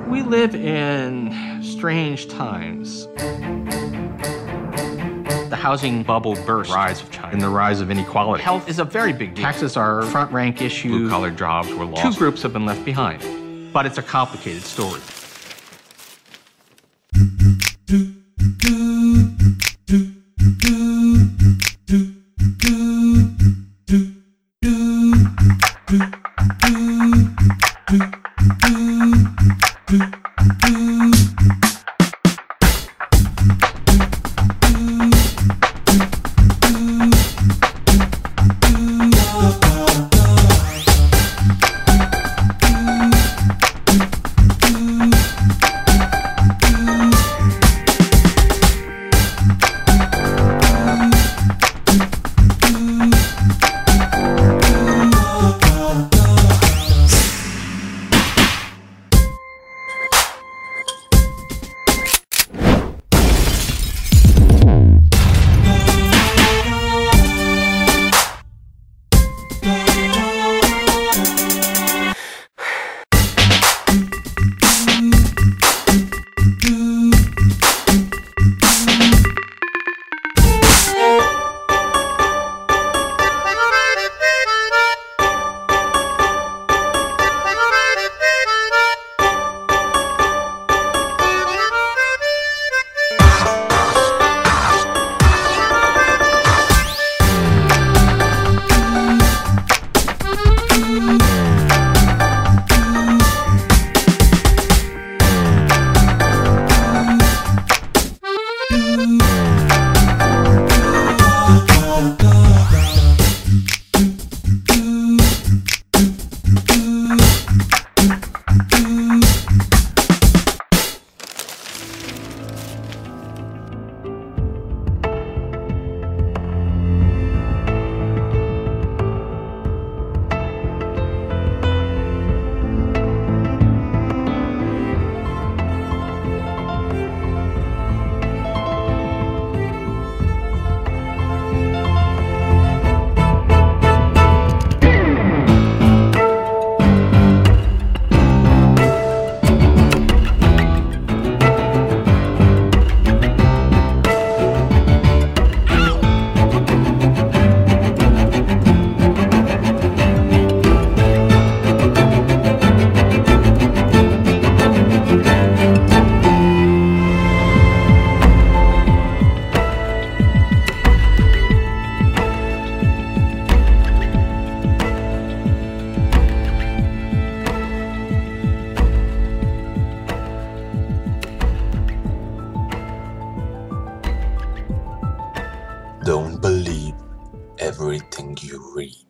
We live in strange times. The housing bubble burst, rise of China, and the rise of inequality. Health is a very big deal. Taxes are a front-rank issue. Blue-collar jobs were lost. Two groups have been left behind. But it's a complicated story. Don't believe everything you read.